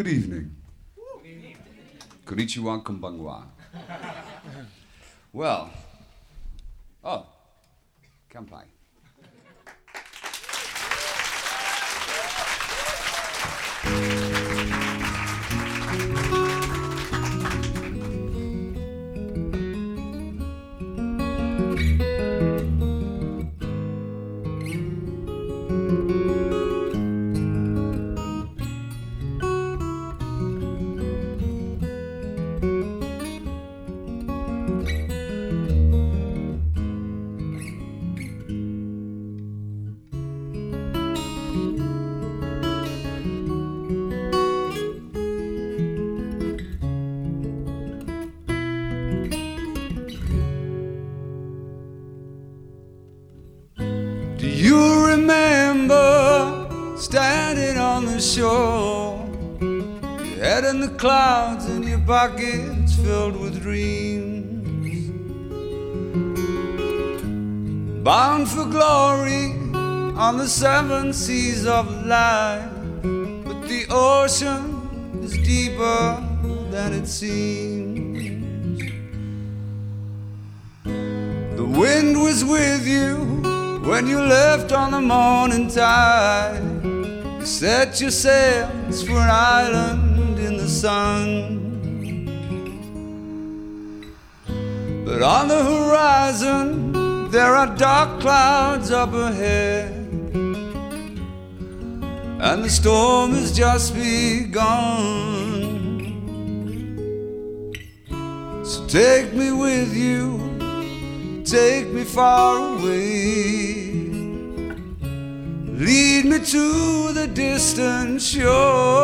Good evening. Konnichiwa, konbanwa. Well, kanpai. Do you remember standing on the shore, your head in the clouds and your pockets filled with dreams, bound for glory on the seven seas of life? But the ocean is deeper than it seems. The wind was with you when you left on the morning tide. You set your sails for an island in the sun. But on the horizon there are dark clouds up ahead, and the storm has just begun. So take me with you, take me far away, lead me to the distant shore,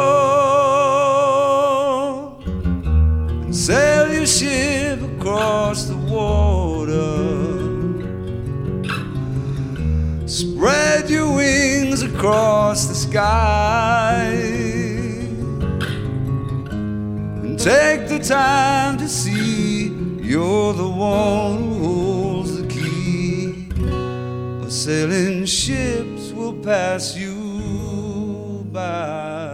and sail your ship across the water. Spread your wings across the sky, and take the time to see you're the one who holds the key. Or sailing ships will pass you by.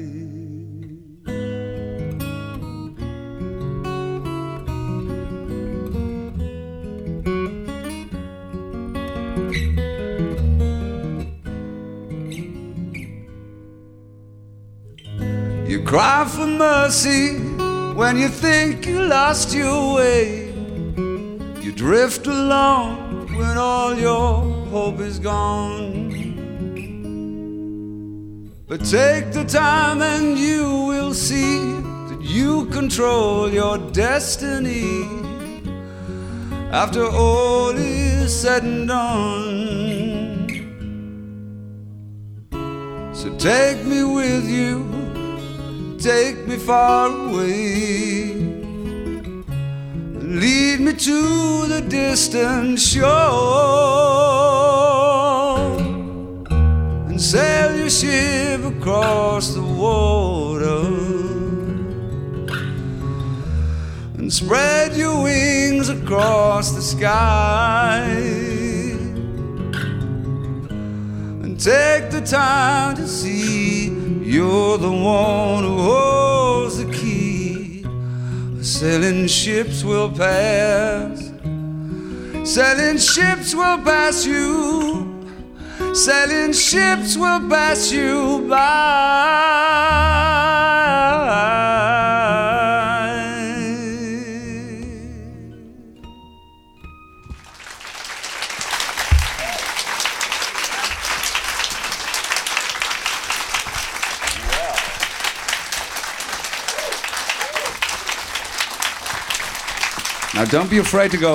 You cry for mercy when you think you lost your way. You drift along when all your hope is gone. But take the time and you will see that you control your destiny. After all is said and done, so take me with you, take me far away, lead me to the distant shore, and sail your ship across the water, and spread your wings across the sky, and take the time to see you're the one who holds the key. Sailing ships will pass, sailing ships will pass you, sailing ships will pass you by. Now don't be afraid to go